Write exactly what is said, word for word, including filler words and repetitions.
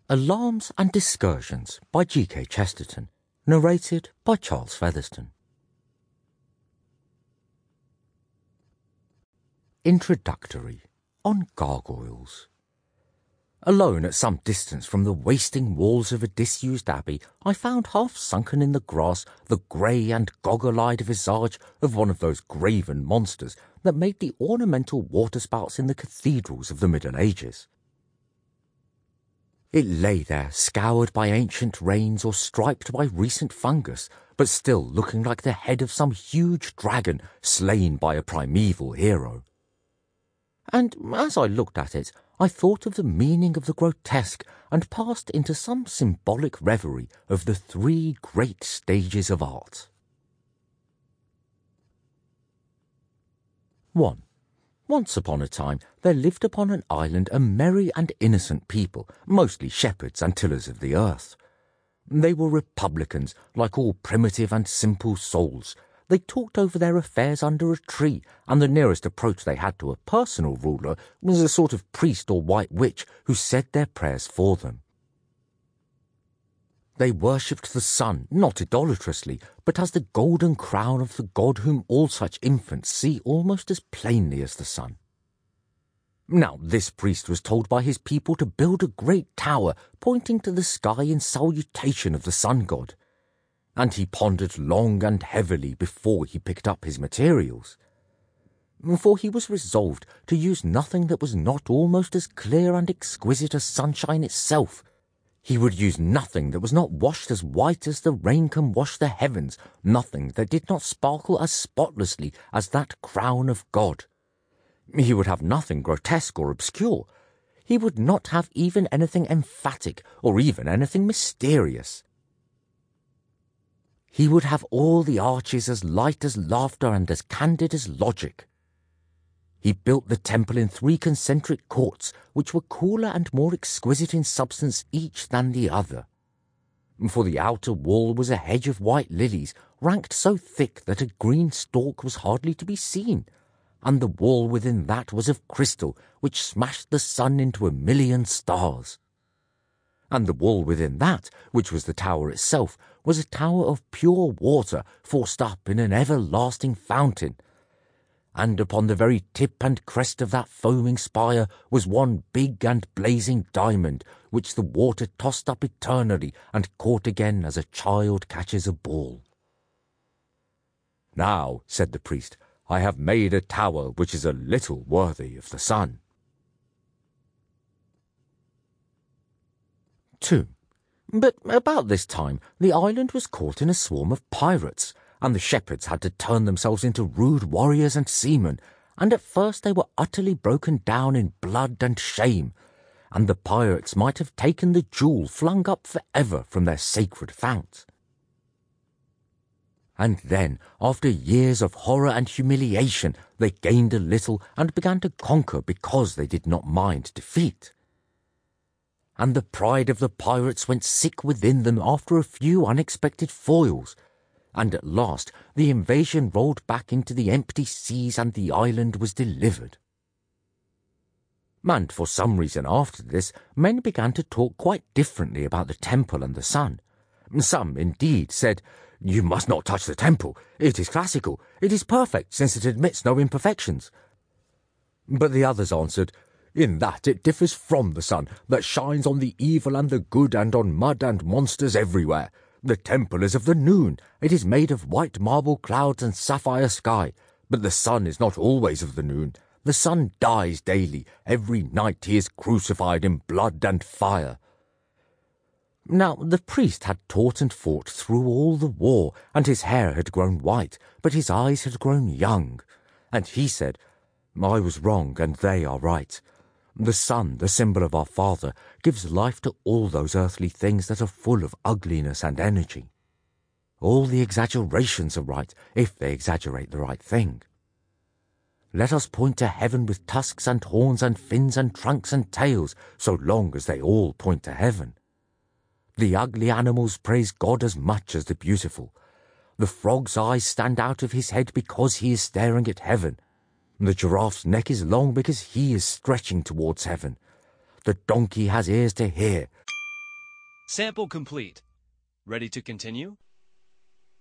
Alarms and Discursions by G K Chesterton. Narrated by Charles Featherstone. Introductory on Gargoyles. Alone at some distance from the wasting walls of a disused abbey, I found half sunken in the grass the grey and goggle-eyed visage of one of those graven monsters that made the ornamental waterspouts in the cathedrals of the Middle Ages. It lay there, scoured by ancient rains or striped by recent fungus, but still looking like the head of some huge dragon slain by a primeval hero. And as I looked at it, I thought of the meaning of the grotesque and passed into some symbolic reverie of the three great stages of art. one. Once upon a time there lived upon an island a merry and innocent people, mostly shepherds and tillers of the earth. They were republicans, like all primitive and simple souls. They talked over their affairs under a tree, and the nearest approach they had to a personal ruler was a sort of priest or white witch who said their prayers for them. They worshipped the sun, not idolatrously, but as the golden crown of the god whom all such infants see almost as plainly as the sun. Now this priest was told by his people to build a great tower pointing to the sky in salutation of the sun god, and he pondered long and heavily before he picked up his materials. For he was resolved to use nothing that was not almost as clear and exquisite as sunshine itself. He would use nothing that was not washed as white as the rain can wash the heavens, nothing that did not sparkle as spotlessly as that crown of God. He would have nothing grotesque or obscure. He would not have even anything emphatic or even anything mysterious. He would have all the arches as light as laughter and as candid as logic. He built the temple in three concentric courts, which were cooler and more exquisite in substance each than the other. For the outer wall was a hedge of white lilies, ranked so thick that a green stalk was hardly to be seen, and the wall within that was of crystal, which smashed the sun into a million stars. And the wall within that, which was the tower itself, was a tower of pure water forced up in an everlasting fountain. And upon the very tip and crest of that foaming spire was one big and blazing diamond, which the water tossed up eternally and caught again as a child catches a ball. "Now," said the priest, "I have made a tower which is a little worthy of the sun." two. But about this time the island was caught in a swarm of pirates, and the shepherds had to turn themselves into rude warriors and seamen, and at first they were utterly broken down in blood and shame, and the pirates might have taken the jewel flung up for ever from their sacred fount. And then, after years of horror and humiliation, they gained a little and began to conquer because they did not mind defeat. And the pride of the pirates went sick within them after a few unexpected foils, and at last the invasion rolled back into the empty seas and the island was delivered. And for some reason after this, men began to talk quite differently about the temple and the sun. Some, indeed, said, "You must not touch the temple. It is classical. It is perfect, since it admits no imperfections." But the others answered, "In that it differs from the sun, that shines on the evil and the good and on mud and monsters everywhere. The temple is of the noon. It is made of white marble clouds and sapphire sky. But the sun is not always of the noon. The sun dies daily. Every night he is crucified in blood and fire." Now the priest had taught and fought through all the war, and his hair had grown white, but his eyes had grown young. And he said, "I was wrong, and they are right. The sun, the symbol of our Father, gives life to all those earthly things that are full of ugliness and energy. All the exaggerations are right, if they exaggerate the right thing. Let us point to heaven with tusks and horns and fins and trunks and tails, so long as they all point to heaven. The ugly animals praise God as much as the beautiful. The frog's eyes stand out of his head because he is staring at heaven. The giraffe's neck is long because he is stretching towards heaven. The donkey has ears to hear. Sample complete. Ready to continue?